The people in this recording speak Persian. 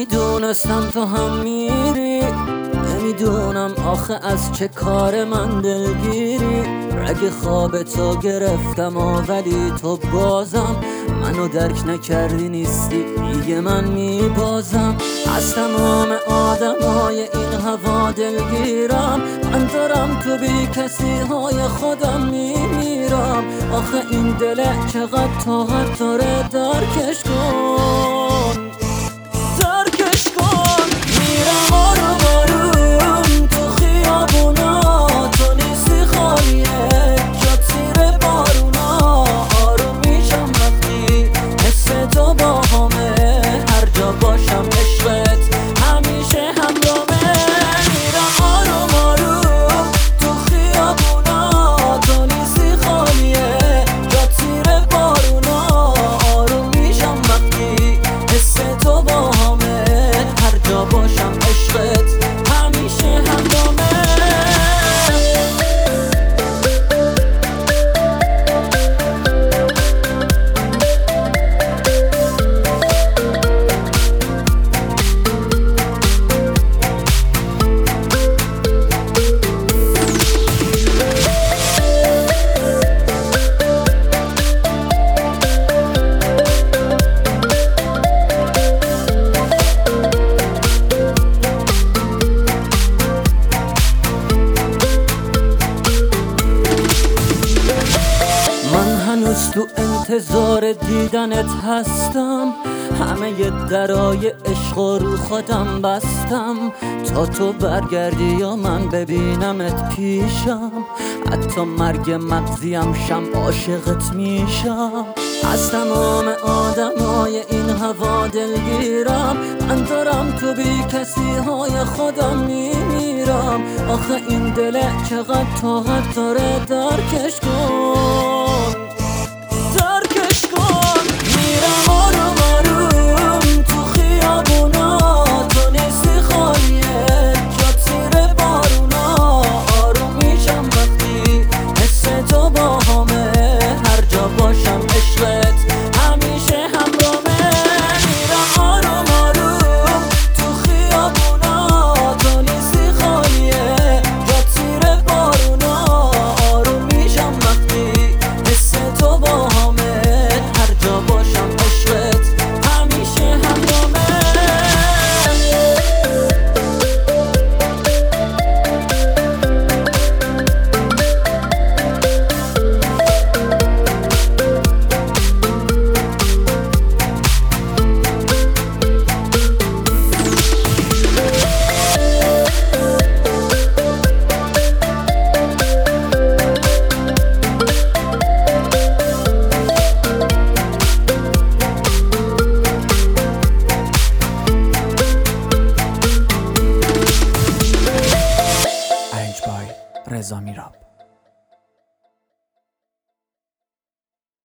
میدونستم تو هم میری، نمیدونم آخه از چه کار من دلگیری. رگ خواب تو گرفتم ولی تو بازم منو درک نکردی، نیستی دیگه من میبازم. از تمام آدمای این هوا دلگیرم، من دارم تو بی کسی های خودم میمیرم. آخه این دل چقدر طاقت داره، درکش کن درکش کن. میرم آروم آروم تو خیابونا، تو نیستی خالیه جا تیر بارونا. آروم میشم وقتی حس تو با همه، هر جا باشم عشقت همیشه همراهمه. میرم آروم آروم تو خیابونا، تو نیستی خالیه جا تیر بارونا. آروم میشم وقتی حس تو با همه، هر جا باشم عشقت همیشه همراهمه. هنوز تو انتظار دیدنت هستم، همه درای عشق رو خودم بستم. تا تو برگردی یا من ببینمت پیشم، حتی مرگ مغزیم شم عاشقت میشم. از تمام آدمای این هوا دلگیرم، من دارم تو بی کسی های خودم میمیرم. آخه این دل چقدر طاقت داره، درکش کن درکش کن. میرم آروم آروم تو خیابونا، تو نیستی خالیه جا تیر بارونا. آروم میشم وقتی حس تو با همه، هر جا باشم عشقت همیشه همراهمه. میرم آروم آروم تو خیابونا، تو نیستی خالیه جا تیر بارونا. آروم میشم وقتی حس تو با همه، هر جا باشم عشقت همیشه همراهمه. رضا میراب.